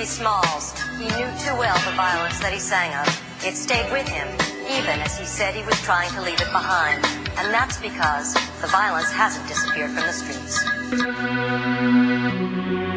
Biggie Smalls. He knew too well the violence that he sang of. It stayed with him, even as he said he was trying to leave it behind. And that's because the violence hasn't disappeared from the streets.